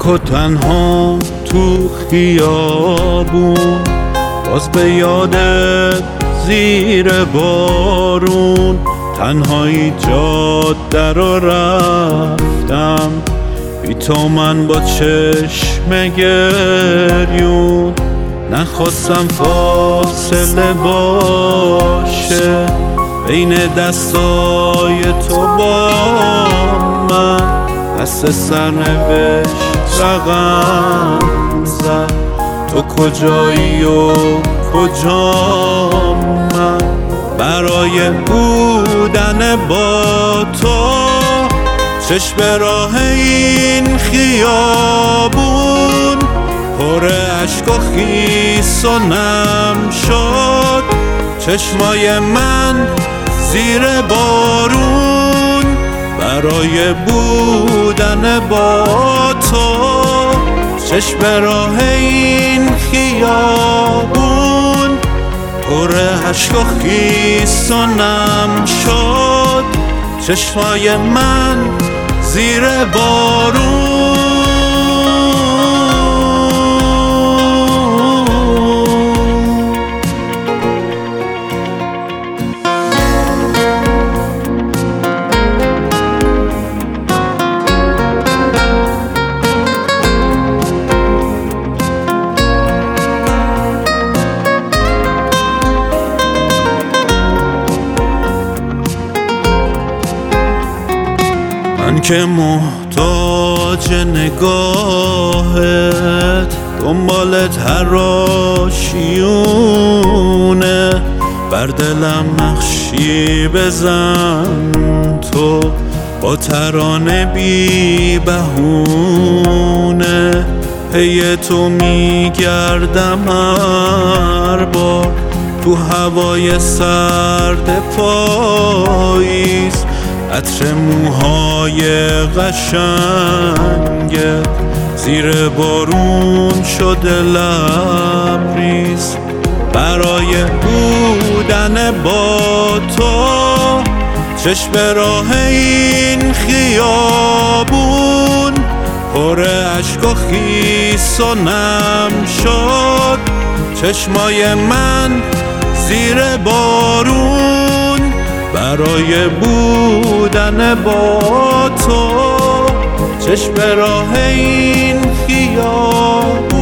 تک و تنها تو خیابون، باز به یادت زیر بارون، تنهایی جاده رو رفتم، بی تو من با چشم گریون. نخواستم فاصله باشه بین دستای تو با من، دست سرنوشت رقم زد، تو کجایی و کجا من. برای بودن با تو چشم راه این خیابون، پر اشک و خیس و نم شد چشمای من زیر بارون. برای بودن با تو چشم راه این خیابون، پر اشک و خیس و نم شد چشمای من زیر بارون. من که محتاج نگاهت، دنبالت هر آشیونه، بر دلم نقشی بزن تو با ترانه بی بهونه. پی تو میگردم هر بار تو هوای سرد پاییز، عطر موهای قشنگت زیر بارون شده لبریز. برای بودن با تو چشم راه این خیابون، پر اشک و خیس و نم شد چشمای من زیر بارون. برای بودن با تو چشم راه این خیابون،